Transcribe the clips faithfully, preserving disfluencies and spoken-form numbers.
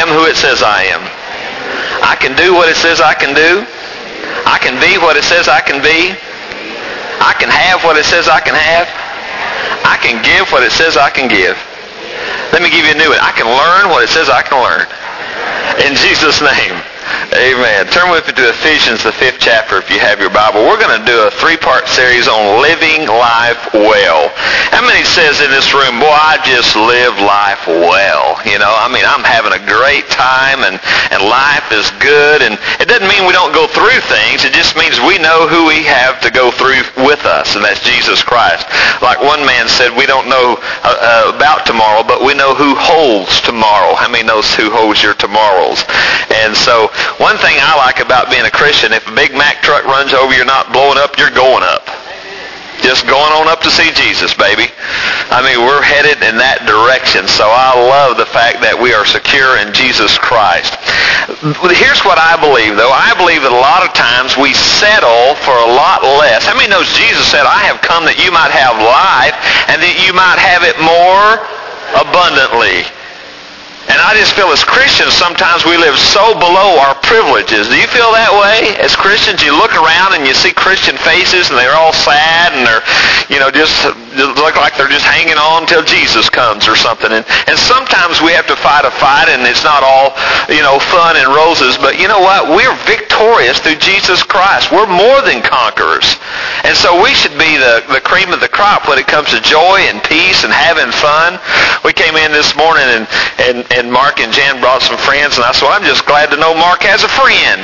am who it says I am. I can do what it says I can do. I can be what it says I can be. I can have what it says I can have. I can give what it says I can give. Let me give you a new one. I can learn what it says I can learn. In Jesus' name. Amen. Turn with me to Ephesians, the fifth chapter, if you have your Bible. We're going to do a three-part series on living life well. How many says in this room, boy, I just live life well? You know, I mean, I'm having a great time, and, and life is good. And it doesn't mean we don't go through things. It just means we know who we have to go through with us, and that's Jesus Christ. Like one man said, we don't know uh, uh, about tomorrow, but we know who holds tomorrow. How many knows who holds your tomorrows? And so one thing I like about being a Christian, if a Big Mac truck runs over, you're not blowing up, you're going up. Just going on up to see Jesus, baby. I mean, we're headed in that direction. So I love the fact that we are secure in Jesus Christ. Here's what I believe, though. I believe that a lot of times we settle for a lot less. How many knows Jesus said, I have come that you might have life and that you might have it more abundantly. And I just feel as Christians, sometimes we live so below our privileges. Do you feel that way? As Christians, you look around and you see Christian faces and they're all sad and they're, you know, just look like they're just hanging on until Jesus comes or something. And, and sometimes we have to fight a fight and it's not all, you know, fun and roses. But you know what? We're victorious through Jesus Christ. We're more than conquerors. And so we should be the, the cream of the crop when it comes to joy and peace and having fun. We came in this morning and, and And Mark and Jan brought some friends, and I said, well, I'm just glad to know Mark has a friend.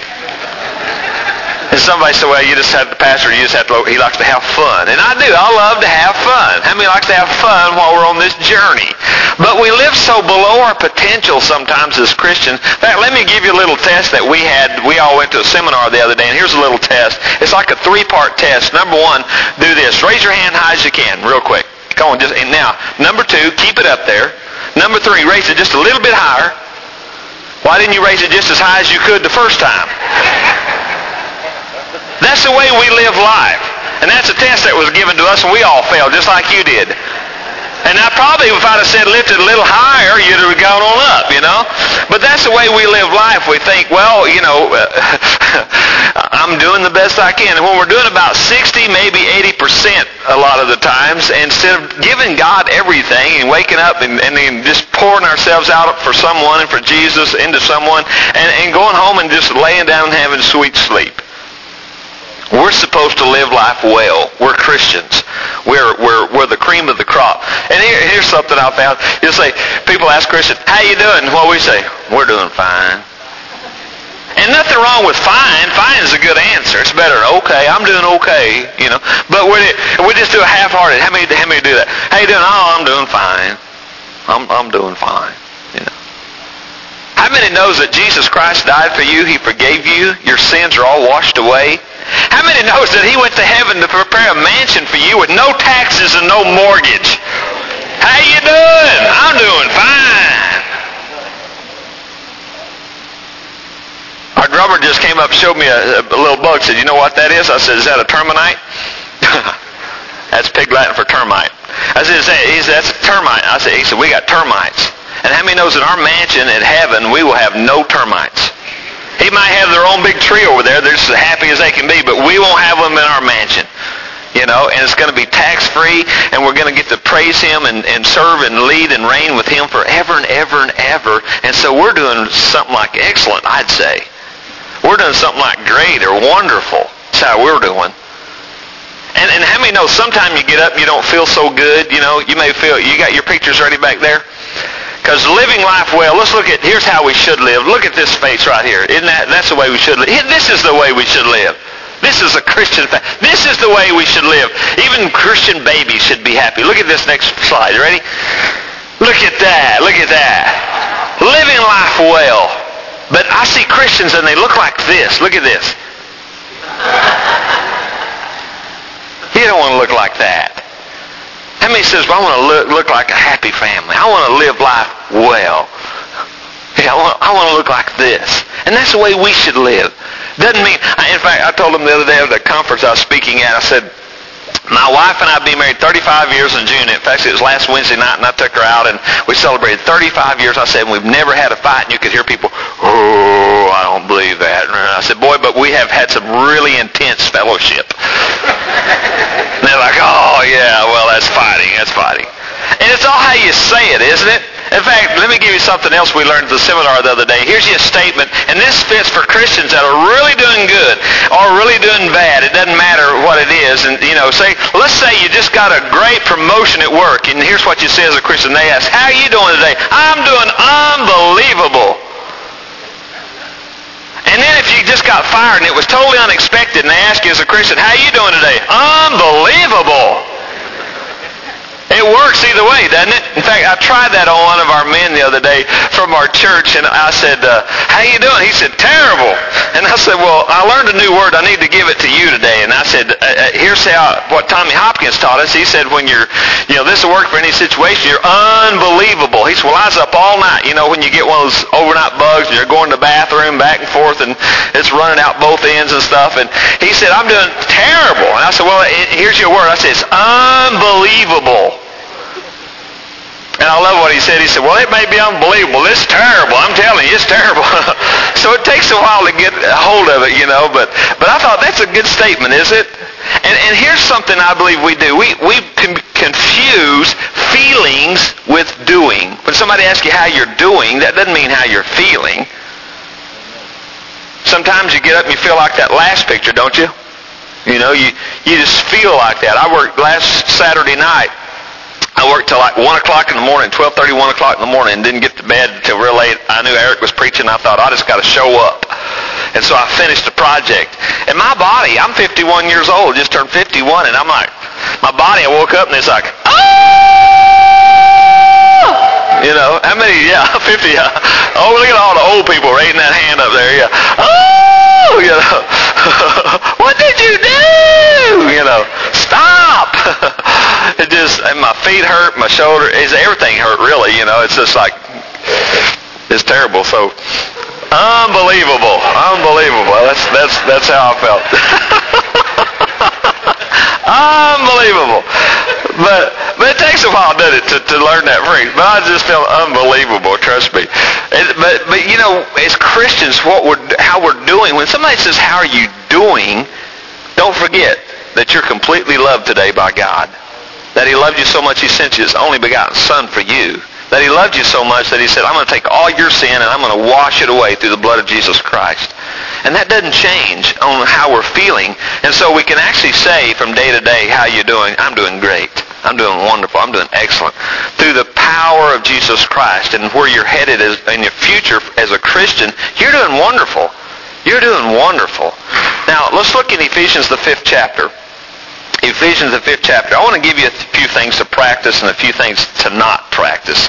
And somebody said, well, you just have the pastor, you just have to, he likes to have fun. And I do. I love to have fun. How many likes to have fun while we're on this journey? But we live so below our potential sometimes as Christians. In fact, let me give you a little test that we had. We all went to a seminar the other day, and here's a little test. It's like a three-part test. Number one, do this. Raise your hand high as you can, real quick. Come on, just, and now, number two, keep it up there. Number three, raise it just a little bit higher. Why didn't you raise it just as high as you could the first time? That's the way we live life. And that's a test that was given to us, and we all failed, just like you did. And I probably, if I'd have said lift it a little higher, you'd have gone on up, you know. But that's the way we live life. We think, well, you know, I'm doing the best I can. And when we're doing about sixty, maybe eighty percent a lot of the times, instead of giving God everything and waking up and, and then just pouring ourselves out for someone and for Jesus into someone and, and going home and just laying down and having sweet sleep. We're supposed to live life well. We're Christians. We're we're we're the cream of the crop. And here, here's something I found. You say, people ask Christians, how you doing? What we say, we're doing fine. And nothing wrong with fine. Fine is a good answer. It's better than okay. I'm doing okay, you know. But we we just do a half-hearted. How many how many do that? How you doing? Oh, I'm doing fine. I'm I'm doing fine. You know. How many knows that Jesus Christ died for you? He forgave you. Your sins are all washed away. How many knows that he went to heaven to prepare a mansion for you with no taxes and no mortgage? How you doing? I'm doing fine. Our drummer just came up and showed me a, a little bug. Said, you know what that is? I said, is that a termite? That's pig Latin for termite. I said, is that, is that's a termite? I said, he said, we got termites. And how many knows in our mansion at heaven we will have no termites? He might have their own big tree over there. They're just as happy as they can be, but we won't have them in our mansion. You know, and it's going to be tax-free, and we're going to get to praise him and, and serve and lead and reign with him forever and ever and ever. And so we're doing something like excellent, I'd say. We're doing something like great or wonderful. That's how we're doing. And, and how many know sometimes you get up and you don't feel so good? You know, you may feel, you got your pictures ready back there? Because living life well, let's look at, here's how we should live. Look at this face right here. Isn't that, that's the way we should live. This is the way we should live. This is a Christian fact. This is the way we should live. Even Christian babies should be happy. Look at this next slide. You ready? Look at that. Look at that. Living life well. But I see Christians and they look like this. Look at this. You don't want to look like that. How many says, well, I want to look, look like a happy family. I want to live life well. Yeah, I want, I want to look like this. And that's the way we should live. Doesn't mean, in fact, I told them the other day at the conference I was speaking at, I said, My wife and I have been married thirty-five years in June. In fact, it was last Wednesday night, and I took her out, and we celebrated thirty-five years. I said, and we've never had a fight, and you could hear people, oh, I don't believe that. And I said, boy, but we have had some really intense fellowship. And they're like, oh, yeah, well, that's fighting, that's fighting. And it's all how you say it, isn't it? In fact, let me give you something else we learned at the seminar the other day. Here's your statement, and this fits for Christians that are really doing good or really doing bad. It doesn't matter what it is. And, you know, say, let's say you just got a great promotion at work, and here's what you say as a Christian. They ask, how are you doing today? I'm doing unbelievable. And then if you just got fired and it was totally unexpected, and they ask you as a Christian, how are you doing today? Unbelievable. It works either way, doesn't it? In fact, I tried that on one of our men the other day from our church, and I said, uh, how you doing? He said, terrible. And I said, well, I learned a new word. I need to give it to you today. And I said, uh, uh, here's how what Tommy Hopkins taught us. He said, when you're, you know, this will work for any situation, you're unbelievable. He said, well, I was up all night. You know, when you get one of those overnight bugs, and you're going to the bathroom back and forth, and it's running out both ends and stuff. And he said, I'm doing terrible. And I said, well, it, here's your word. I said, it's unbelievable. And I love what he said. He said, well, it may be unbelievable. It's terrible. I'm telling you, it's terrible. So it takes a while to get a hold of it, you know. But but I thought that's a good statement, is it? And, and here's something I believe we do. We, we can confuse feelings with doing. When somebody asks you how you're doing, that doesn't mean how you're feeling. Sometimes you get up and you feel like that last picture, don't you? You know, you, you just feel like that. I worked last Saturday night. I worked till like one o'clock in the morning, twelve thirty, one o'clock in the morning, and didn't get to bed until real late. I knew Eric was preaching. I thought, I just got to show up. And so I finished the project. And my body, I'm fifty-one years old, just turned fifty-one, and I'm like, my body, I woke up and it's like, oh! You know, how many, yeah, fifty, yeah. Oh, look at all the old people raising that hand up there, yeah. Oh, you know, what did you do? You know, stop. It just, and my feet hurt, my shoulder, is everything hurt really, you know. It's just like, it's terrible. So, unbelievable, unbelievable. That's that's that's how I felt. Unbelievable. But but it takes a while, doesn't it, to, to learn that phrase. But I just feel unbelievable, trust me. It, but but you know, as Christians, what we're how we're doing, when somebody says, how are you doing, don't forget that you're completely loved today by God. That he loved you so much he sent his only begotten son for you. That he loved you so much that he said, I'm going to take all your sin and I'm going to wash it away through the blood of Jesus Christ. And that doesn't change on how we're feeling. And so we can actually say from day to day, how you doing? I'm doing great. I'm doing wonderful. I'm doing excellent. Through the power of Jesus Christ and where you're headed as, in your future as a Christian, you're doing wonderful. You're doing wonderful. Now, let's look in Ephesians, the fifth chapter. Ephesians, the fifth chapter. I want to give you a few things to practice and a few things to not practice.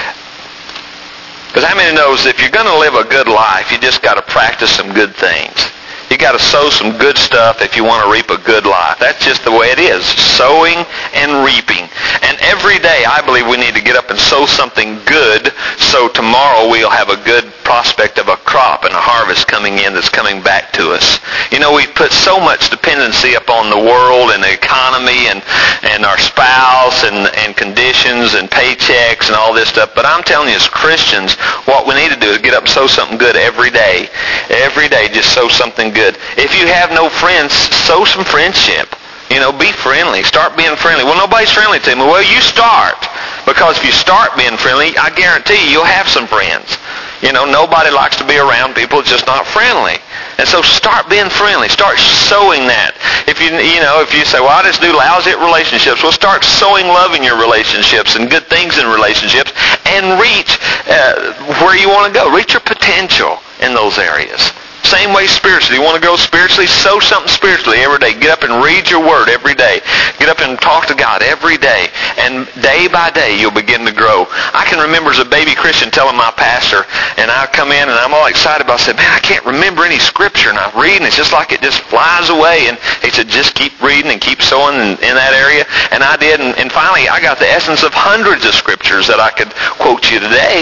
Because how many knows if you're going to live a good life, you just got to practice some good things. You got to sow some good stuff if you want to reap a good life. That's just the way it is. Sowing and reaping. And every day I believe we need to get up and sow something good so tomorrow we'll have a good prospect of a crop and a harvest coming in that's coming back to us. You know, we put so much dependency upon the world and the economy and, and our spouse and, and conditions and paychecks and all this stuff. But I'm telling you, as Christians, what we need to do is get up and sow something good every day. Every day, just sow something good. If you have no friends, sow some friendship. You know, be friendly. Start being friendly. Well, nobody's friendly to me. Well, you start. Because if you start being friendly, I guarantee you, you'll have some friends. You know, nobody likes to be around people just not friendly. And so start being friendly. Start sowing that. If you, you know, if you say, well, I just do lousy at relationships, well, start sowing love in your relationships and good things in relationships and reach uh, where you want to go. Reach your potential in those areas. Same way spiritually. You want to grow spiritually? Sow something spiritually every day. Get up and read your word every day. Get up and talk to God every day. And day by day, you'll begin to grow. I can remember as a baby Christian telling my pastor, and I come in and I'm all excited about it. I said, man, I can't remember any scripture. And I read and it's just like it just flies away. And he said, just keep reading and keep sowing in, in that area. And I did. And, and finally, I got the essence of hundreds of scriptures that I could quote you today.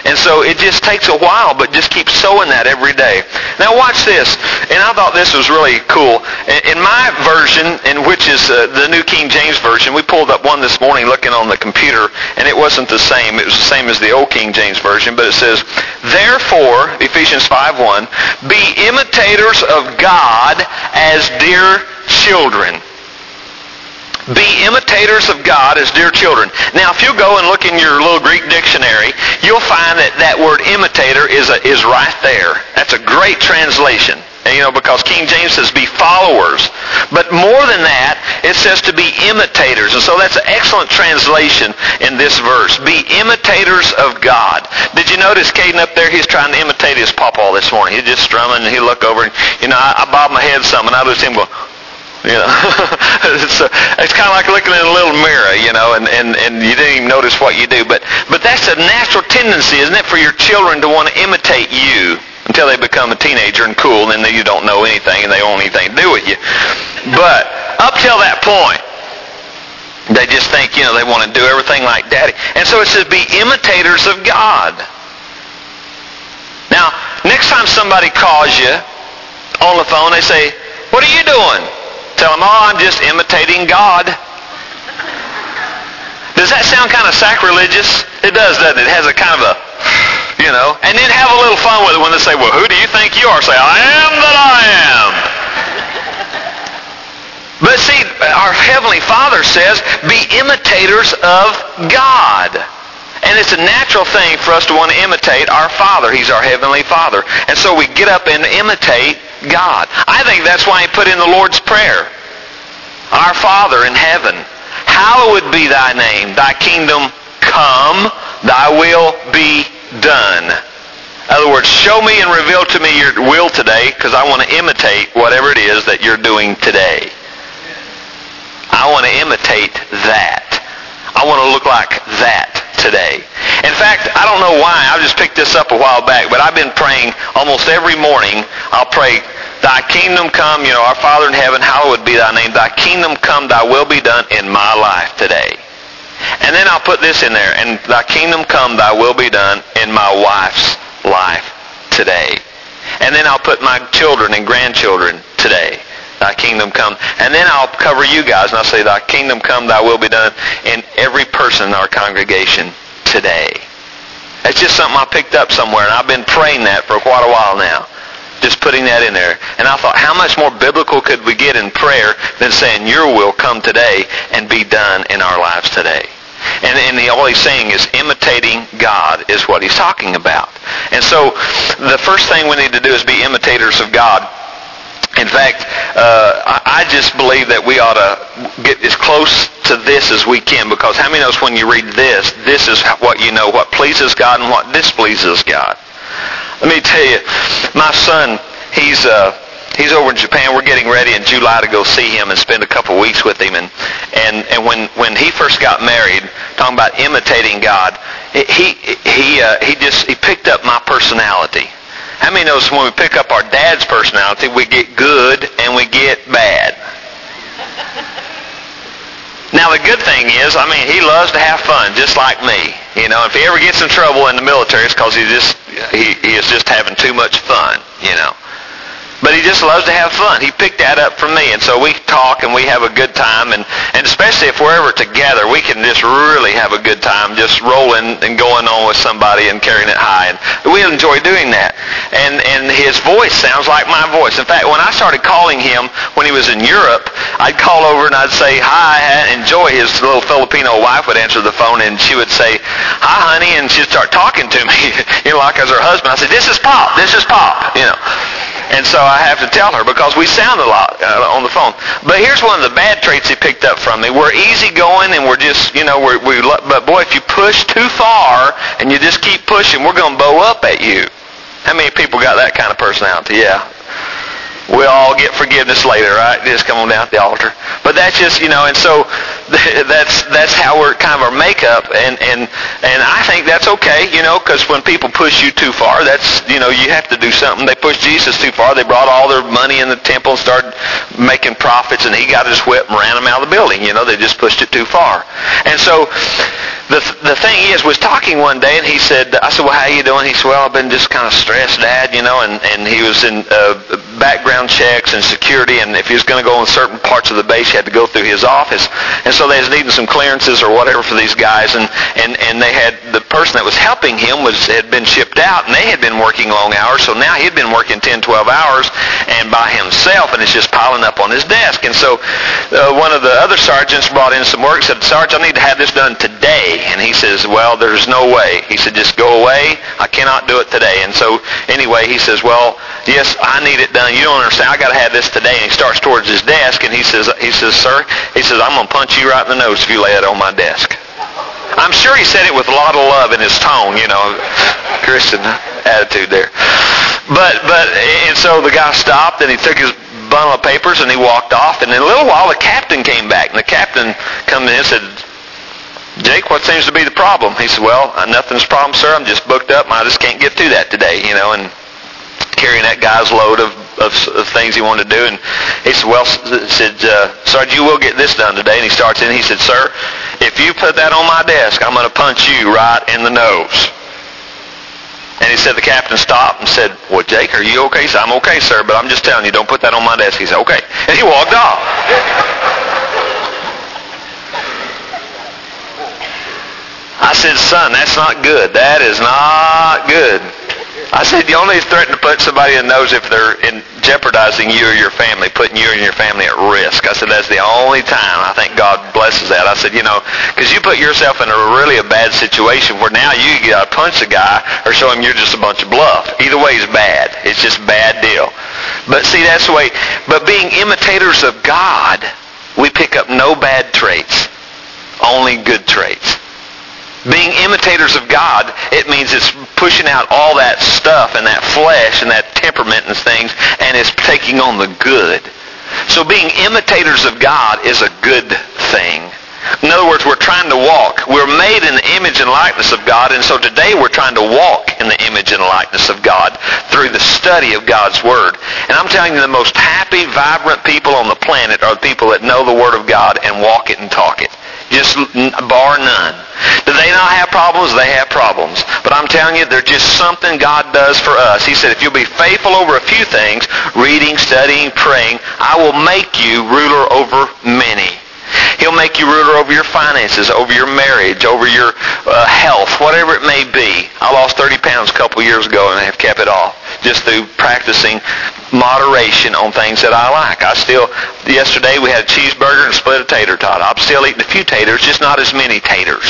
And so it just takes a while, but just keep sowing that every day. Now watch this. And I thought this was really cool. In my version, in which is uh, the New King James Version, we pulled up one this morning looking on the computer, and it wasn't the same. It was the same as the Old King James Version, but it says, therefore, Ephesians five one, be imitators of God as dear children. Be imitators of God as dear children. Now, if you go and look in your little Greek dictionary, you'll find that that word imitator is a, is right there. That's a great translation. And, you know, because King James says be followers. But more than that, it says to be imitators. And so that's an excellent translation in this verse. Be imitators of God. Did you notice Caden up there? He's trying to imitate his pawpaw this morning. He's just strumming, and he'll look over, and, you know, I, I bob my head some, and I lose him go, you know, it's, uh, it's kind of like looking in a little mirror, you know, and, and, and you didn't even notice what you do. But, but that's a natural tendency, isn't it, for your children to want to imitate you until they become a teenager and cool, and then you don't know anything and they don't want anything to do with you. But up till that point, they just think, you know, they want to do everything like Daddy. And so it says be imitators of God. Now, next time somebody calls you on the phone, they say, what are you doing? Tell them, oh, I'm just imitating God. Does that sound kind of sacrilegious? It does, doesn't it? It has a kind of a, you know, and then have a little fun with it when they say, well, who do you think you are? Say, I am that I am. But see, our Heavenly Father says, be imitators of God. And it's a natural thing for us to want to imitate our Father. He's our Heavenly Father. And so we get up and imitate God. I think that's why he put in the Lord's Prayer. Our Father in heaven, hallowed be thy name. Thy kingdom come, thy will be done. In other words, show me and reveal to me your will today, because I want to imitate whatever it is that you're doing today. I want to imitate that. I want to look like that today. In fact, I don't know why. I just picked this up a while back, but I've been praying almost every morning. I'll pray, thy kingdom come, you know, our Father in heaven, hallowed be thy name. Thy kingdom come, thy will be done in my life today. And then I'll put this in there, and thy kingdom come, thy will be done in my wife's life today. And then I'll put my children and grandchildren today. Thy kingdom come. And then I'll cover you guys, and I'll say, thy kingdom come, thy will be done in every person in our congregation today. That's just something I picked up somewhere, and I've been praying that for quite a while now. Just putting that in there. And I thought, how much more biblical could we get in prayer than saying, your will come today and be done in our lives today? And, and the, all he's saying is imitating God is what he's talking about. And so the first thing we need to do is be imitators of God. In fact, uh, I just believe that we ought to get as close to this as we can, because how many knows when you read this, this is what you know, what pleases God and what displeases God. Let me tell you, my son, he's uh, he's over in Japan. We're getting ready in July to go see him and spend a couple weeks with him. And and, and when, when he first got married, talking about imitating God, he he uh, he just he picked up my personality. How many knows when we pick up our dad's personality, we get good and we get bad? Now, the good thing is, I mean, he loves to have fun, just like me. You know, if he ever gets in trouble in the military, it's because he just he, he is just having too much fun, you know. But he just loves to have fun. He picked that up from me. And so we talk and we have a good time. And, and especially if we're ever together, we can just really have a good time just rolling and going on with somebody and carrying it high. And we enjoy doing that. And, and his voice sounds like my voice. In fact, when I started calling him when he was in Europe, I'd call over and I'd say, hi, and Joy, his little Filipino wife, would answer the phone and she would say, hi, honey, and she'd start talking to me, you know, like as her husband. I said, this is Pop, this is Pop, you know. And so I have to tell her because we sound a lot uh, on the phone. But here's one of the bad traits he picked up from me. We're easygoing and we're just, you know, we're, we. But boy, if you push too far and you just keep pushing, we're going to bow up at you. How many people got that kind of personality? Yeah. We'll all get forgiveness later, right? Just come on down to the altar. But that's just, you know, and so that's that's how we're kind of our makeup, and and and I think that's okay, you know, because when people push you too far, that's, you know, you have to do something. They pushed Jesus too far. They brought all their money in the temple and started making profits, and he got his whip and ran them out of the building. You know, they just pushed it too far. And so the the thing is, was talking one day, and he said, I said, well, how you doing? He said, well, I've been just kind of stressed, Dad, you know, and and he was in uh, background checks and security, and if he was going to go in certain parts of the base, he had to go through his office, and so they was needing some clearances or whatever for these guys, and and and they had, the person that was helping him was had been shipped out, and they had been working long hours, so now he'd been working ten, twelve hours and by himself, and it's just piling up on his desk. And so uh, one of the other sergeants brought in some work, said, Sarge, I need to have this done today. And he says, well, there's no way. He said, just go away. I cannot do it today. And so anyway, he says, well, yes, I need it done. You don't understand. I got to have this today. And he starts towards his desk, and he says, he says, sir, he says, I'm going to punch you right in the nose if you lay it on my desk. I'm sure he said it with a lot of love in his tone, you know, Christian attitude there. But, but, and so the guy stopped, and he took his bundle of papers, and he walked off. And in a little while, the captain came back, and the captain come in and said, Jake, what seems to be the problem? He said, well, nothing's a problem, sir. I'm just booked up, and I just can't get to that today, you know, and carrying that guy's load of, of, of things he wanted to do. And he said, well, said, uh, Sarge, you will get this done today. And he starts in, he said, sir, if you put that on my desk, I'm going to punch you right in the nose. And he said, the captain stopped and said, well, Jake, are you okay? He said, I'm okay, sir, but I'm just telling you, don't put that on my desk. He said, okay. And he walked off. I said, son, that's not good. That is not good. I said, you only threaten to put somebody in the nose if they're in jeopardizing you or your family, putting you and your family at risk. I said, that's the only time I think God blesses that. I said, you know, because you put yourself in a really a bad situation where now you got to punch a guy or show him you're just a bunch of bluff. Either way is bad. It's just a bad deal. But see, that's the way. But being imitators of God, we pick up no bad traits, only good traits. Being imitators of God, it means it's pushing out all that stuff and that flesh and that temperament and things, and it's taking on the good. So being imitators of God is a good thing. In other words, we're trying to walk. We're made in the image and likeness of God, and so today we're trying to walk in the image and likeness of God through the study of God's Word. And I'm telling you, the most happy, vibrant people on the planet are the people that know the Word of God and walk it and talk it. Just bar none. Do they not have problems? They have problems. But I'm telling you, they're just something God does for us. He said, if you'll be faithful over a few things, reading, studying, praying, I will make you ruler over many. He'll make you ruler over your finances, over your marriage, over your uh, health, whatever it may be. I lost thirty pounds a couple years ago, and I have kept it off just through practicing moderation on things that I like. I still, yesterday we had a cheeseburger and a split of tater tot. I'm still eating a few taters, just not as many taters.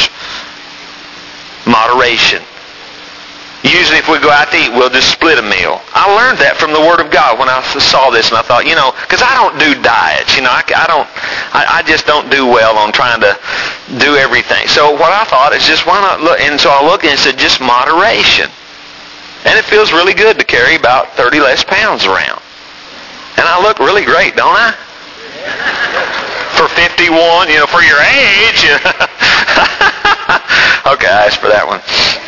Moderation. Usually if we go out to eat, we'll just split a meal. I learned that from the Word of God when I saw this, and I thought, you know, because I don't do diets. You know, I, I don't, I, I just don't do well on trying to do everything. So what I thought is just, why not look? And so I looked and it said just moderation. And it feels really good to carry about thirty less pounds around. And I look really great, don't I? For fifty-one, you know, for your age. Okay, I asked for that one.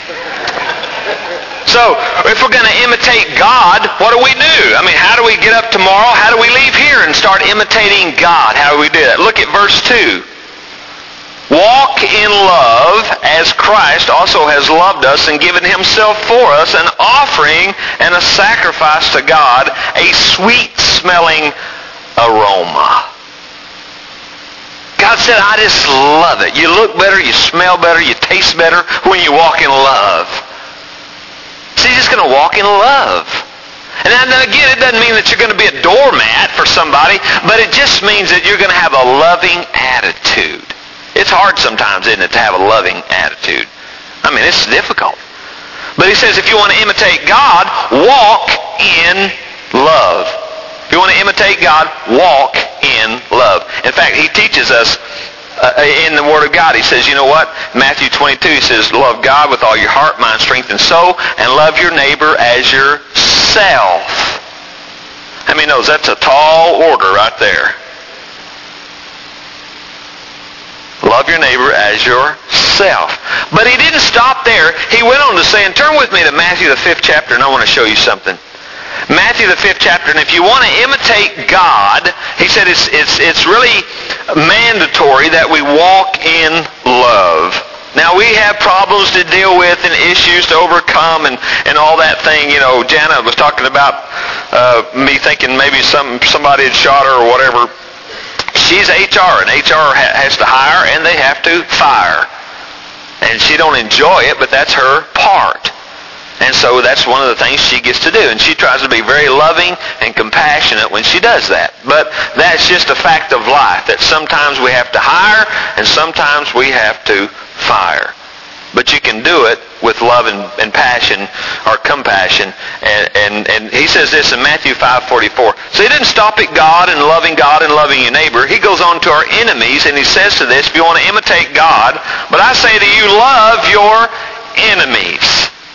So, if we're going to imitate God, what do we do? I mean, how do we get up tomorrow? How do we leave here and start imitating God? How do we do that? Look at verse two. Walk in love as Christ also has loved us and given himself for us, an offering and a sacrifice to God, a sweet-smelling aroma. God said, I just love it. You look better, you smell better, you taste better when you walk in love. So you're just going to walk in love. And then again, it doesn't mean that you're going to be a doormat for somebody, but it just means that you're going to have a loving attitude. It's hard sometimes, isn't it, to have a loving attitude? I mean, it's difficult. But he says if you want to imitate God, walk in love. If you want to imitate God, walk in love. In fact, he teaches us Uh, in the Word of God. He says, you know what? Matthew twenty-two, he says, love God with all your heart, mind, strength, and soul, and love your neighbor as yourself. How many knows that's a tall order right there? Love your neighbor as yourself. But he didn't stop there. He went on to say, and turn with me to Matthew the fifth chapter, and I want to show you something. Matthew the fifth chapter, and if you want to imitate God, he said it's it's it's really mandatory that we walk in love. Now, we have problems to deal with and issues to overcome and, and all that thing. You know, Jana was talking about uh, me thinking maybe some somebody had shot her or whatever. She's H R, and H R ha- has to hire, and they have to fire. And she don't enjoy it, but that's her part. And so that's one of the things she gets to do. And she tries to be very loving and compassionate when she does that. But that's just a fact of life, that sometimes we have to hire and sometimes we have to fire. But you can do it with love and, and passion or compassion. And, and, and he says this in Matthew five forty-four. So he didn't stop at God and loving God and loving your neighbor. He goes on to our enemies, and he says to this, if you want to imitate God, but I say to you, love your enemies.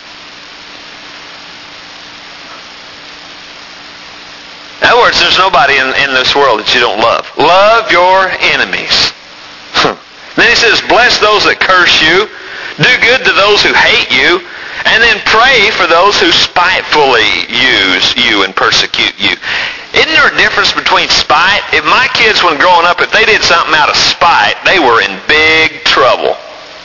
In other words, there's nobody in, in this world that you don't love. Love your enemies. Then he says, bless those that curse you. Do good to those who hate you. And then pray for those who spitefully use you and persecute you. Isn't there a difference between spite? If my kids, when growing up, if they did something out of spite, they were in big trouble.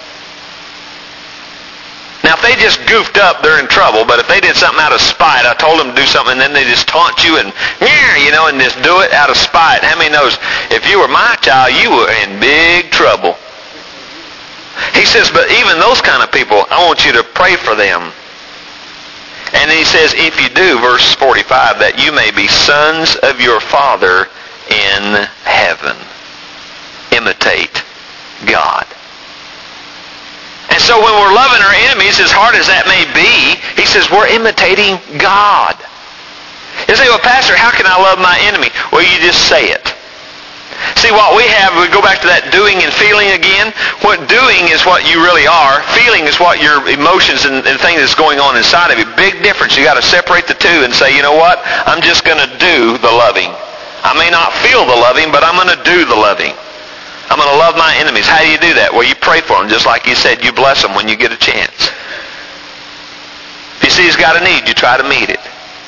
Now, if they just goofed up, they're in trouble. But if they did something out of spite, I told them to do something, and then they just taunt you and, you know, and just do it out of spite. How many knows, if you were my child, you were in big trouble. He says, but even those kind of people, I want you to pray for them. And then he says, if you do, verse forty-five, that you may be sons of your Father in heaven. Imitate God. And so when we're loving our enemies, as hard as that may be, he says we're imitating God. You say, well, Pastor, how can I love my enemy? Well, you just say it. See, what we have, we go back to that doing and feeling again. What doing is what you really are. Feeling is what your emotions and, and things that's going on inside of you. Big difference. You got to separate the two and say, you know what? I'm just going to do the loving. I may not feel the loving, but I'm going to do the loving. I'm going to love my enemies. How do you do that? Well, you pray for them. Just like you said, you bless them when you get a chance. If you see he's got a need, you try to meet it.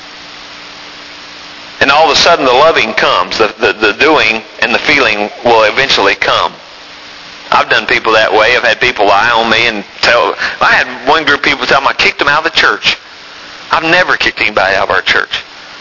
And all of a sudden the loving comes. The, the, the doing and the feeling will eventually come. I've done people that way. I've had people lie on me and tell... I had one group of people tell me I kicked them out of the church. I've never kicked anybody out of our church.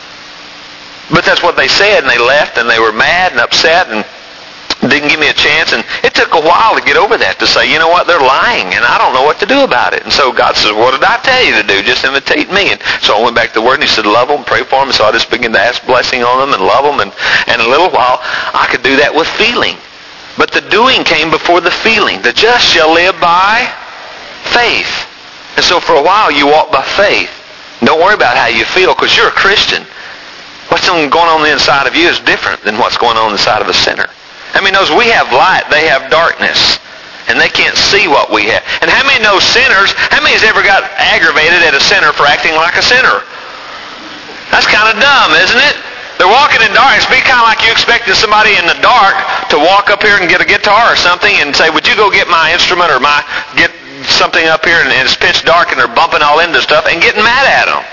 But that's what they said, and they left, and they were mad and upset, and didn't give me a chance. And it took a while to get over that, to say, you know what, they're lying, and I don't know what to do about it. And so God says, what did I tell you to do? Just imitate me. And so I went back to the Word, and he said, love them, pray for them. So I just began to ask blessing on them and love them. And, and in a little while, I could do that with feeling. But the doing came before the feeling. The just shall live by faith. And so for a while, you walk by faith. Don't worry about how you feel, because you're a Christian. What's going on the inside of you is different than what's going on inside of a sinner. How many knows we have light, they have darkness, and they can't see what we have? And how many know sinners, how many has ever got aggravated at a sinner for acting like a sinner? That's kind of dumb, isn't it? They're walking in darkness. It'd be kind of like you expecting somebody in the dark to walk up here and get a guitar or something and say, would you go get my instrument or my get something up here, and it's pitch dark and they're bumping all into stuff and getting mad at them.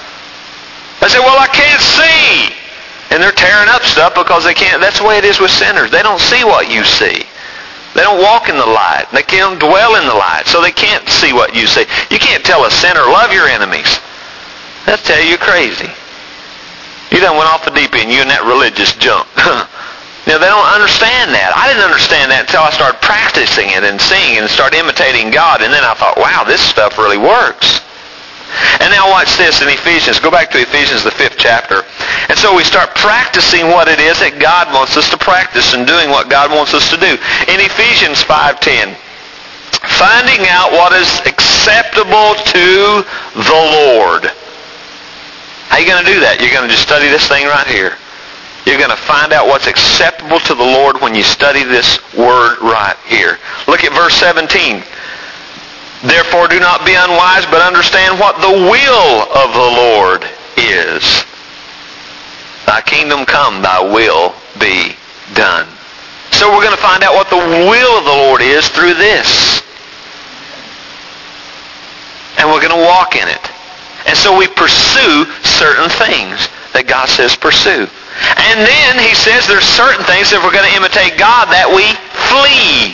I say, well, I can't see. And they're tearing up stuff because they can't. That's the way it is with sinners. They don't see what you see. They don't walk in the light. They can't dwell in the light. So they can't see what you see. You can't tell a sinner, love your enemies. That'll tell you you're crazy. You done went off the deep end, you and that religious junk. You know, they don't understand that. I didn't understand that until I started practicing it and singing and started imitating God. And then I thought, wow, this stuff really works. And now watch this in Ephesians. Go back to Ephesians, the fifth chapter. And so we start practicing what it is that God wants us to practice and doing what God wants us to do. In Ephesians five ten, finding out what is acceptable to the Lord. How are you going to do that? You're going to just study this thing right here. You're going to find out what's acceptable to the Lord when you study this word right here. Look at verse seventeen. Therefore do not be unwise, but understand what the will of the Lord is. Thy kingdom come, thy will be done. So we're going to find out what the will of the Lord is through this. And we're going to walk in it. And so we pursue certain things that God says pursue. And then he says there's certain things, if we're going to imitate God, that we flee.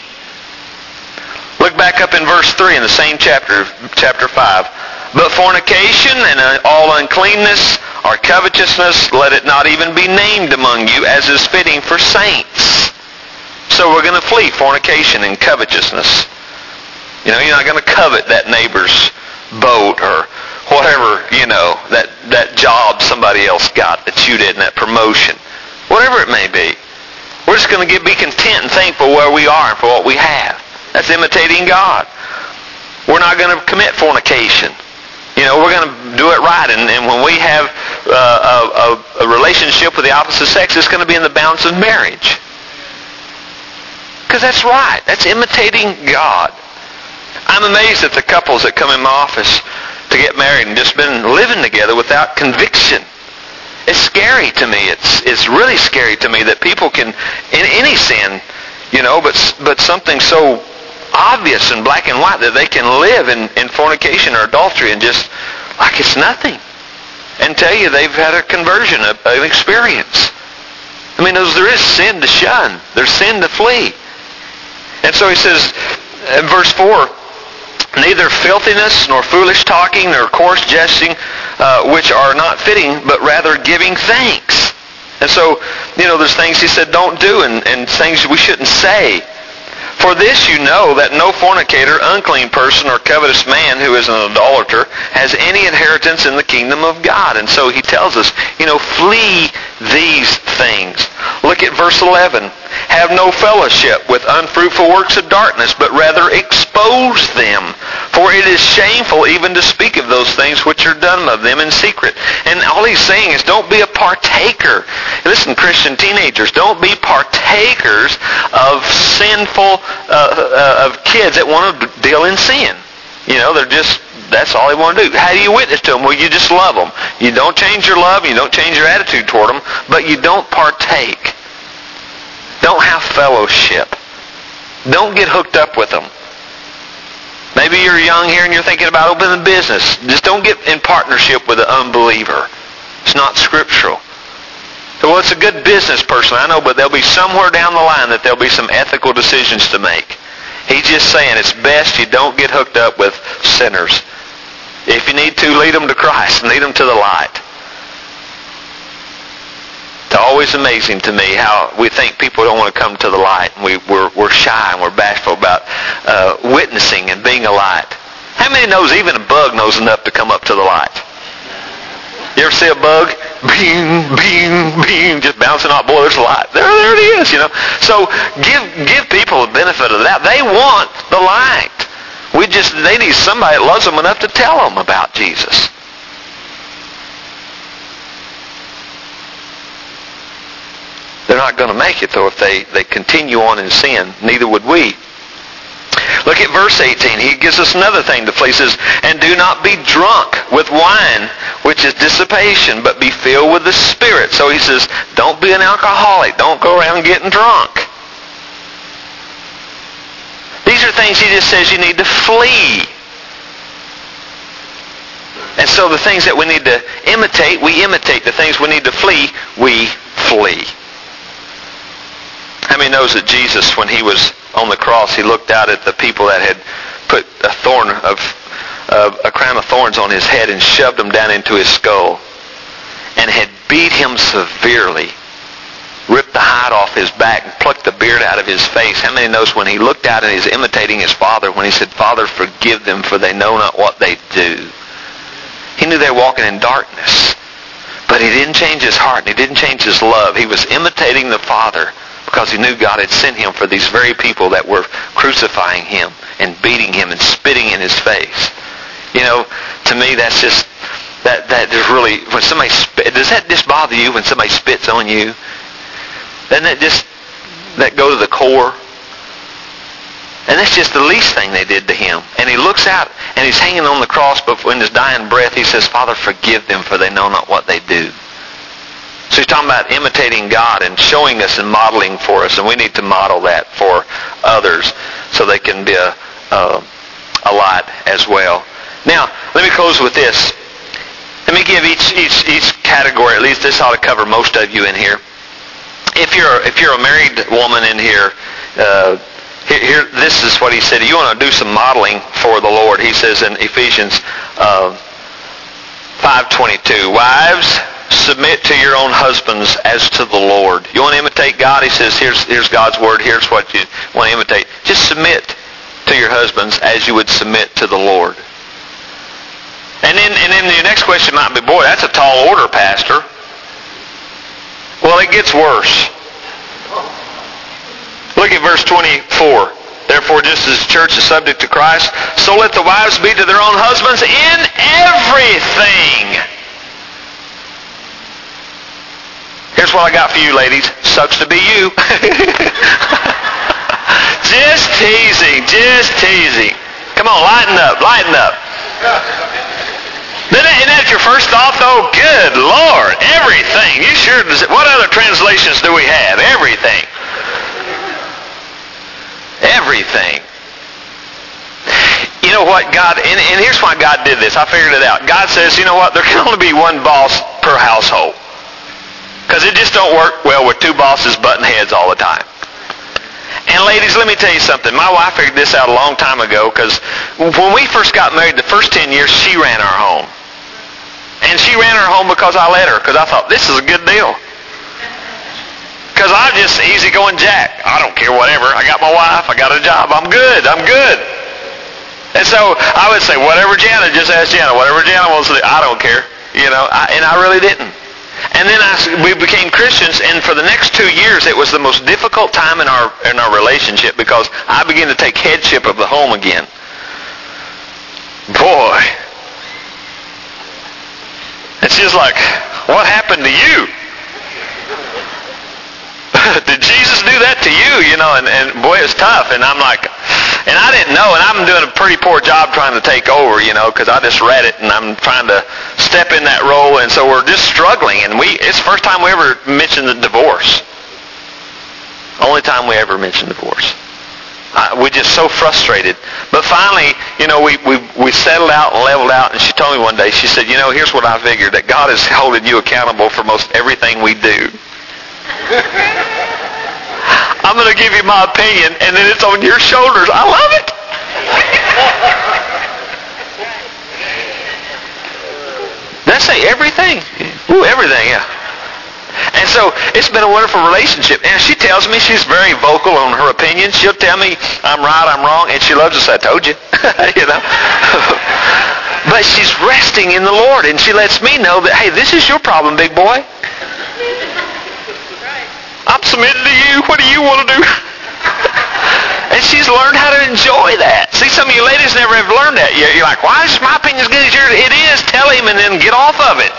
Look back up in verse three in the same chapter, chapter five. But fornication and all uncleanness or covetousness, let it not even be named among you, as is fitting for saints. So we're going to flee fornication and covetousness. You know, you're not going to covet that neighbor's boat or whatever, you know, that, that job somebody else got that you didn't, that promotion. Whatever it may be. We're just going to get, be content and thankful where we are and for what we have. That's imitating God. We're not going to commit fornication. You know, we're going to do it right. And, and when we have uh, a, a relationship with the opposite sex, it's going to be in the bounds of marriage. Because that's right. That's imitating God. I'm amazed at the couples that come in my office to get married and just been living together without conviction. It's scary to me. It's it's really scary to me that people can, in any sin, you know, but but something so obvious and black and white, that they can live in, in fornication or adultery and just like it's nothing. And tell you they've had a conversion, a, an experience. I mean, there is sin to shun. There's sin to flee. And so he says in verse four, neither filthiness, nor foolish talking, nor coarse jesting, uh, which are not fitting, but rather giving thanks. And so, you know, there's things he said don't do, and, and things we shouldn't say. For this you know, that no fornicator, unclean person, or covetous man who is an idolater has any inheritance in the kingdom of God. And so he tells us, you know, flee these things. Look at verse eleven. Have no fellowship with unfruitful works of darkness, but rather expose them. For it is shameful even to speak of those things which are done of them in secret. And all he's saying is don't be a partaker. Listen, Christian teenagers, don't be partakers of sinful, uh, uh, of kids that want to deal in sin. You know, they're just, that's all they want to do. How do you witness to them? Well, you just love them. You don't change your love, you don't change your attitude toward them, but you don't partake. Don't have fellowship. Don't get hooked up with them. Maybe you're young here and you're thinking about opening a business. Just don't get in partnership with an unbeliever. It's not scriptural. So, well, it's a good business person, I know, but there'll be somewhere down the line that there'll be some ethical decisions to make. He's just saying it's best you don't get hooked up with sinners. If you need to, lead them to Christ. Lead them to the light. It's always amazing to me how we think people don't want to come to the light. We, we're, we're shy and we're bashful about uh, witnessing and being a light. How many knows even a bug knows enough to come up to the light? You ever see a bug? Bing, bing, bing, just bouncing off. Boy, there's a light. There, there it is, you know. So give give people the benefit of that. They want the light. We just, they need somebody that loves them enough to tell them about Jesus. They're not going to make it, though, if they, they continue on in sin. Neither would we. Look at verse eighteen. He gives us another thing to flee. He says, and do not be drunk with wine, which is dissipation, but be filled with the Spirit. So he says, don't be an alcoholic. Don't go around getting drunk. These are things he just says you need to flee. And so the things that we need to imitate, we imitate. The things we need to flee, we flee. How many knows that Jesus, when he was on the cross, he looked out at the people that had put a thorn of, uh, a crown of thorns on his head and shoved them down into his skull and had beat him severely, ripped the hide off his back and plucked the beard out of his face. How many knows when he looked out and he was imitating his Father, when he said, Father, forgive them, for they know not what they do. He knew they were walking in darkness, but he didn't change his heart and he didn't change his love. He was imitating the Father, because he knew God had sent him for these very people that were crucifying him and beating him and spitting in his face. You know, to me that's just, that that is really, when somebody spit, does that just bother you when somebody spits on you? Doesn't that just, that go to the core? And that's just the least thing they did to him. And he looks out and he's hanging on the cross, but in his dying breath he says, Father, forgive them, for they know not what they do. So he's talking about imitating God and showing us and modeling for us, and we need to model that for others so they can be a, a, a light as well. Now, let me close with this. Let me give each each each category, at least this ought to cover most of you in here. If you're if you're a married woman in here, uh, here, here this is what he said. You want to do some modeling for the Lord. He says in Ephesians uh, five twenty-two, wives, submit to your own husbands as to the Lord. You want to imitate God? He says, here's here's God's word. Here's what you want to imitate. Just submit to your husbands as you would submit to the Lord. And then, and then your next question might be, boy, that's a tall order, Pastor. Well, it gets worse. Look at verse twenty-four. Therefore, just as the church is subject to Christ, so let the wives be to their own husbands in everything. Here's what I got for you, ladies. Sucks to be you. Just teasing, just teasing. Come on, lighten up, lighten up. Isn't that your first thought, though? Good Lord, everything. You sure does it. What other translations do we have? Everything. Everything. You know what, God, and, and here's why God did this. I figured it out. God says, you know what, there can only be one boss per household. Because it just don't work well with two bosses butting heads all the time. And ladies, let me tell you something. My wife figured this out a long time ago, because when we first got married, the first ten years, she ran our home. And she ran our home because I let her, because I thought, this is a good deal. Because I'm just easygoing Jack. I don't care, whatever. I got my wife. I got a job. I'm good. I'm good. And so I would say, whatever Jana, just ask Jana. Whatever Jana wants to do, I don't care. You know, I, and I really didn't. And then I, we became Christians, and for the next two years, it was the most difficult time in our in our relationship, because I began to take headship of the home again. Boy. And she's like, what happened to you? Did Jesus do that to you? You know, and, and boy, it's tough. And I'm like, and I didn't know, and I'm doing a pretty poor job trying to take over, you know, because I just read it, and I'm trying to step in that role, and so we're just struggling. And we it's the first time we ever mentioned the divorce. Only time we ever mentioned divorce. Uh, we're just so frustrated. But finally, you know, we, we, we settled out and leveled out, and she told me one day, she said, you know, here's what I figured, that God is holding you accountable for most everything we do. I'm going to give you my opinion, and then it's on your shoulders. I love it. Did I say everything? Ooh, everything, yeah. And so it's been a wonderful relationship. And she tells me, she's very vocal on her opinion. She'll tell me I'm right, I'm wrong, and she loves to say, I told you. You know? But she's resting in the Lord, and she lets me know that, hey, this is your problem, big boy. I'm submitted to you. What do you want to do? And she's learned how to enjoy that. See, some of you ladies never have learned that yet. You're like, why is my opinion as good as yours? It is. Tell him and then get off of it.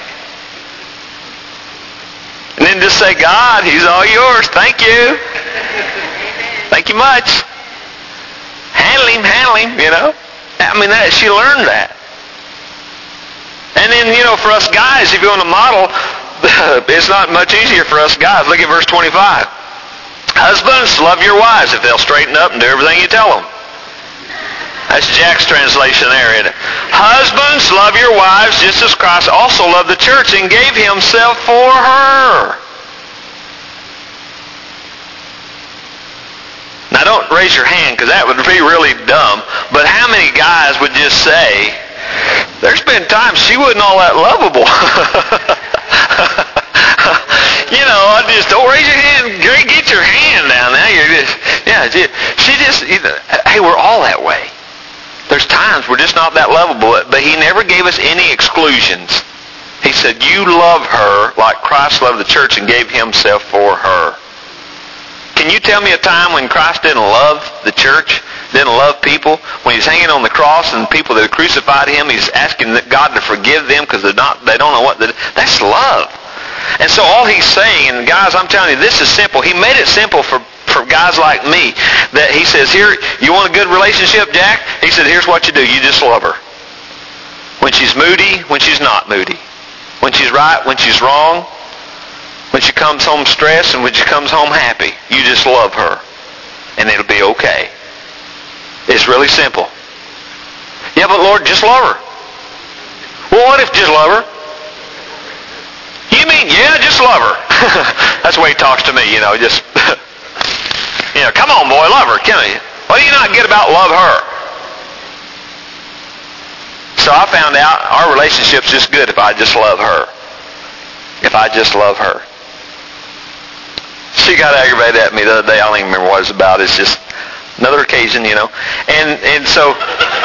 And then just say, God, he's all yours. Thank you. Thank you much. Handle him, handle him, you know. I mean, that, she learned that. And then, you know, for us guys, if you want to model, it's not much easier for us guys. Look at verse twenty-five. Husbands, love your wives if they'll straighten up and do everything you tell them. That's Jack's translation there, isn't it? Husbands, love your wives just as Christ also loved the church and gave himself for her. Now, don't raise your hand, because that would be really dumb. But how many guys would just say, there's been times she wasn't all that lovable. You know, I just, don't raise your hand. Get your hand down now. You're just, yeah, she just, you know, hey, we're all that way. There's times we're just not that lovable, but he never gave us any exclusions. He said, you love her like Christ loved the church and gave himself for her. Can you tell me a time when Christ didn't love the church, didn't love people? When he's hanging on the cross and people that crucified him, he's asking God to forgive them because they're not, they don't know what, that's love. And so all he's saying, and guys, I'm telling you, this is simple. He made it simple for, for guys like me. That he says, here, you want a good relationship, Jack? He said, here's what you do. You just love her. When she's moody, when she's not moody. When she's right, when she's wrong. when she comes home stressed and when she comes home happy. You just love her, and it'll be okay. It's really simple. Yeah, but Lord, just love her. Well, what if just love her? You mean, yeah, just love her. That's the way he talks to me, you know, just, you know, come on, boy, love her. Can you? What do you not get about love her? So I found out our relationship's just good if I just love her. If I just love her. She got aggravated at me the other day. I don't even remember what it was about. It's just another occasion, you know. And and so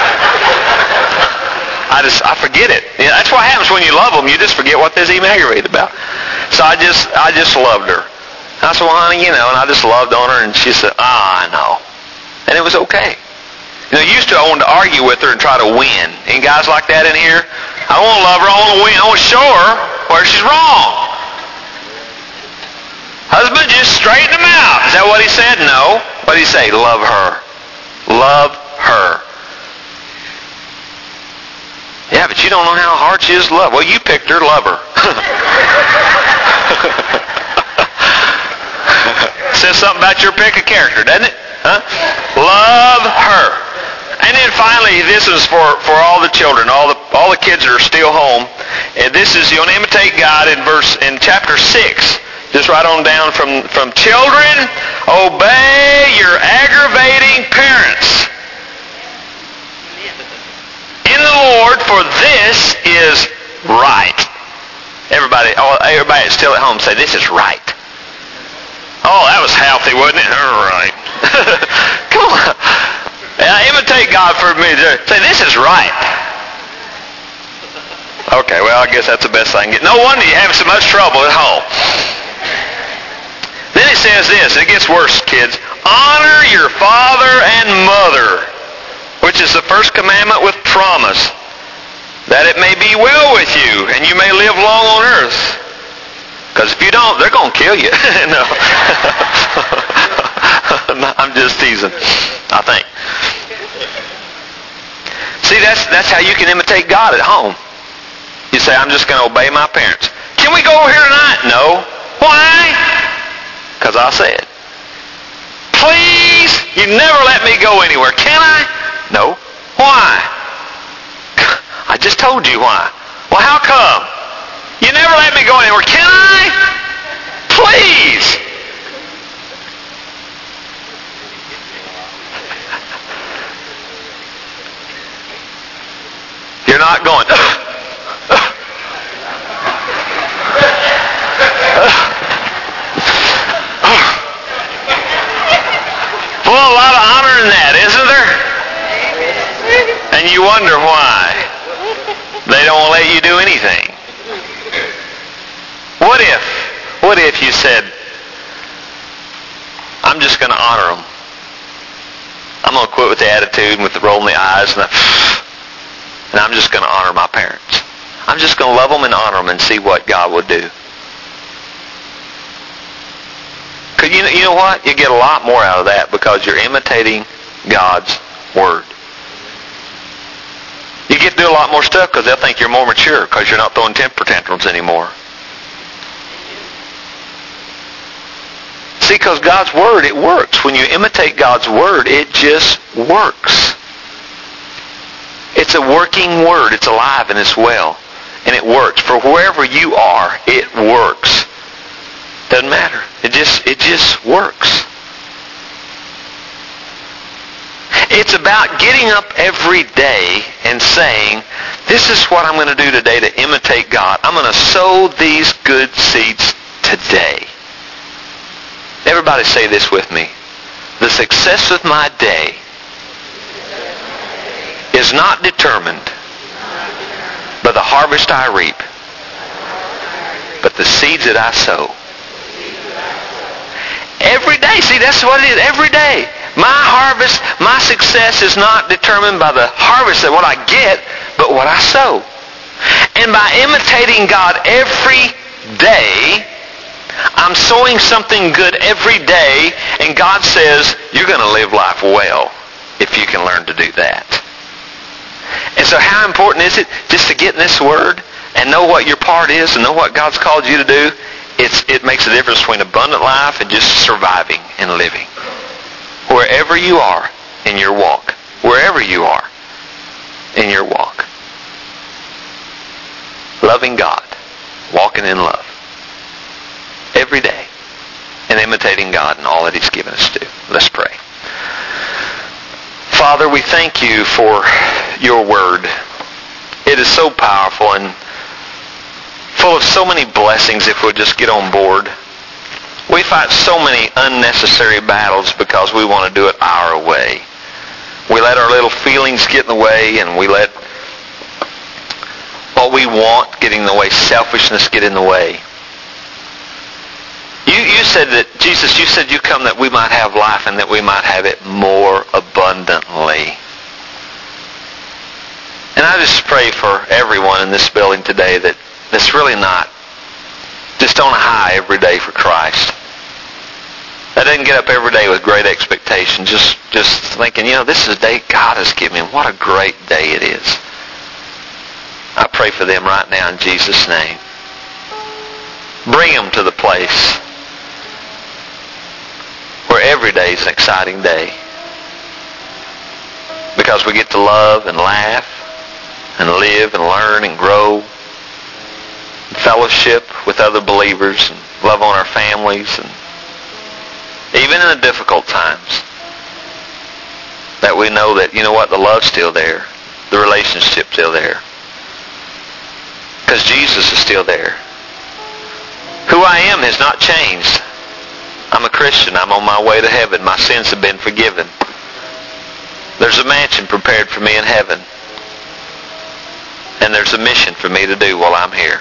I just I forget it. You know, that's what happens when you love them. You just forget what they're even aggravated about. So I just I just loved her. I said, well, honey, you know, and I just loved on her, and she said, ah, I know. And it was okay. You know, used to I wanted to argue with her and try to win. Any guys like that in here? I don't want to love her. I want to win. I want to show her where she's wrong. Husband, just straighten him out. Is that what he said? No. What did he say? Love her. Love her. Yeah, but you don't know how hard she is to love. Well, you picked her. Love her. Says something about your pick of character, doesn't it? Huh? Love her. And then finally, this is for, for all the children, all the all the kids that are still home. And this is, you'll imitate God in verse in chapter six. Just right on down from, from children, obey your aggravating parents in the Lord, for this is right. Everybody, everybody that's still at home say, this is right. Oh, that was healthy, wasn't it? All right. Come on. Now, imitate God for me. Say, this is right. Okay, well, I guess that's the best I can get. No wonder you have so much trouble at home. Then it says this. It gets worse, kids. Honor your father and mother, which is the first commandment with promise, that it may be well with you, and you may live long on earth. Because if you don't, they're going to kill you. No. I'm just teasing, I think. See, that's that's how you can imitate God at home. You say, I'm just going to obey my parents. Can we go over here tonight? No. Why? Because I said. Please, you never let me go anywhere. Can I? No. Why? I just told you why. Well, how come? You never let me go anywhere. Can I? Please. You're not going. Well, a lot of honor in that, isn't there? And you wonder why they don't let you do anything. What if, what if you said, I'm just going to honor them. I'm going to quit with the attitude and with the rolling the eyes and the, and I'm just going to honor my parents. I'm just going to love them and honor them and see what God will do. Because you know, you know what? You get a lot more out of that because you're imitating God's Word. You get to do a lot more stuff because they'll think you're more mature because you're not throwing temper tantrums anymore. See, because God's Word, it works. When you imitate God's Word, it just works. It's a working Word. It's alive and it's well. And it works. For wherever you are, it works. Doesn't matter. It just, it just works. It's about getting up every day and saying, this is what I'm going to do today to imitate God. I'm going to sow these good seeds today. Everybody say this with me. The success of my day is not determined by the harvest I reap, but the seeds that I sow. Every day. See, that's what it is. Every day. My harvest, my success is not determined by the harvest of what I get, but what I sow. And by imitating God every day, I'm sowing something good every day, and God says, you're going to live life well if you can learn to do that. And so how important is it just to get in this Word and know what your part is and know what God's called you to do? it's, it makes a difference between abundant life and just surviving and living. Wherever you are in your walk, wherever you are in your walk, loving God, walking in love, every day, and imitating God in all that He's given us to do. Let's pray. Father, we thank you for your word. It is so powerful and full of so many blessings if we'll just get on board. We fight so many unnecessary battles because we want to do it our way. We let our little feelings get in the way, and we let what we want get in the way, selfishness get in the way. You, you said that, Jesus, you said you come that we might have life and that we might have it more abundantly. And I just pray for everyone in this building today that that's really not just on a high every day for Christ. That doesn't get up every day with great expectation, just, just thinking, you know, this is a day God has given me. What a great day it is. I pray for them right now in Jesus' name. Bring them to the place where every day is an exciting day. Because we get to love and laugh and live and learn and grow. And fellowship with other believers and love on our families. And even in the difficult times, that we know that, you know what, the love's still there. The relationship's still there. Because Jesus is still there. Who I am has not changed. I'm a Christian. I'm on my way to heaven. My sins have been forgiven. There's a mansion prepared for me in heaven. And there's a mission for me to do while I'm here.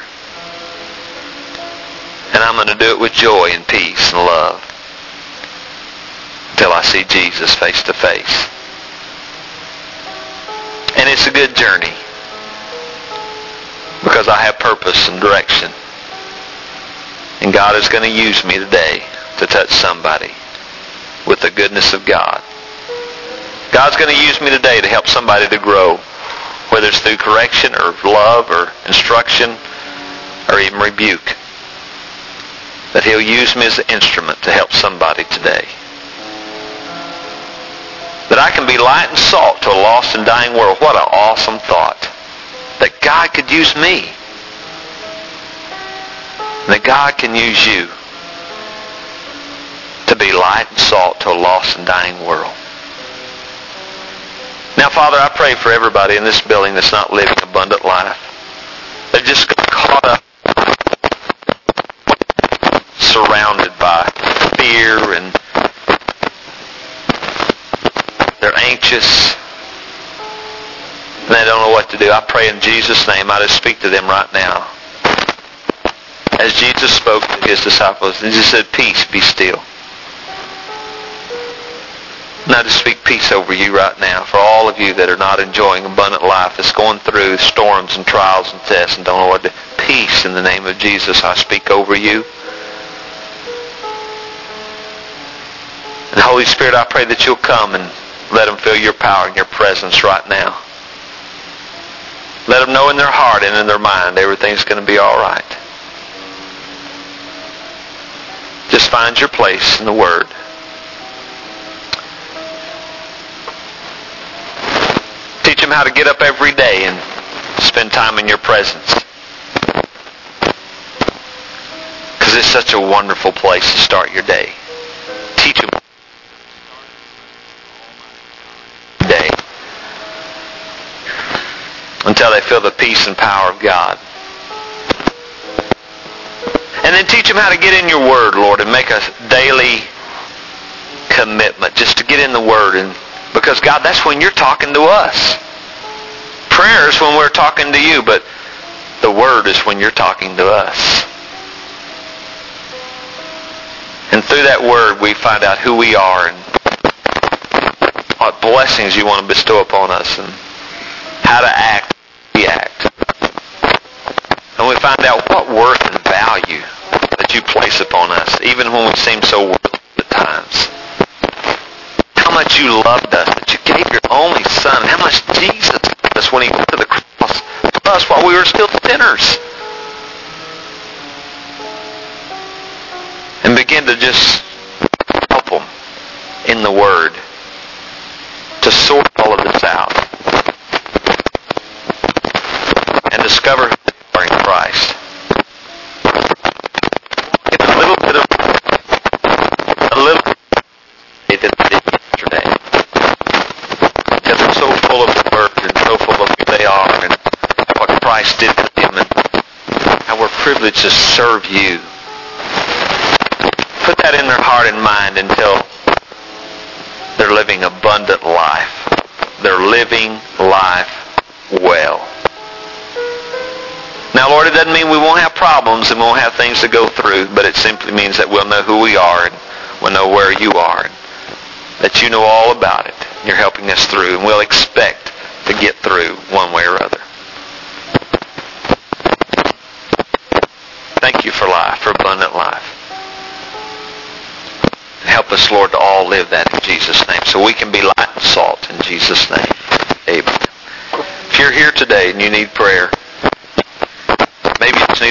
And I'm going to do it with joy and peace and love until I see Jesus face to face. And it's a good journey because I have purpose and direction. And God is going to use me today to touch somebody with the goodness of God. God's going to use me today to help somebody to grow, whether it's through correction or love or instruction or even rebuke. That He'll use me as an instrument to help somebody today. That I can be light and salt to a lost and dying world. What an awesome thought. That God could use me. And that God can use you to be light and salt to a lost and dying world. Now, Father, I pray for everybody in this building that's not living abundant life. They're just caught up, surrounded by fear, and they're anxious, and they don't know what to do. I pray in Jesus' name, I just speak to them right now. As Jesus spoke to His disciples, He just said, peace, be still. And I just speak peace over you right now for all of you that are not enjoying abundant life, that's going through storms and trials and tests and don't know what to do. Peace in the name of Jesus, I speak over you. And Holy Spirit, I pray that you'll come and let them feel your power and your presence right now. Let them know in their heart and in their mind everything's going to be all right. Just find your place in the Word. Teach them how to get up every day and spend time in your presence. Because it's such a wonderful place to start your day. Teach them day until they feel the peace and power of God. And then teach them how to get in your Word, Lord, and make a daily commitment just to get in the Word. And because, God, that's when you're talking to us. Prayer is when we're talking to you, but the Word is when you're talking to us. And through that Word, we find out who we are and what blessings you want to bestow upon us and how to act, react. And we find out what worth and value that you place upon us, even when we seem so worthless at times. How much you loved us, that you gave your only Son, how much Jesus loved us when He went to the cross to us while we were still sinners. begin to just help them in the Word to sort all of this out and discover who they are in Christ. Get a little bit of a little bit that they did yesterday, because they're so full of the Word and so full of who they are and what Christ did for them and how we're privileged to serve you. Put that in their heart and mind until they're living abundant life. They're living life well. Now, Lord, it doesn't mean we won't have problems and we won't have things to go through, but it simply means that we'll know who we are and we'll know where you are and that you know all about it. You're helping us through, and we'll expect to get through one way or other. Thank you for life, for abundant life. Help us, Lord, to all live that in Jesus' name so we can be light and salt in Jesus' name. Amen. If you're here today and you need prayer, maybe you just need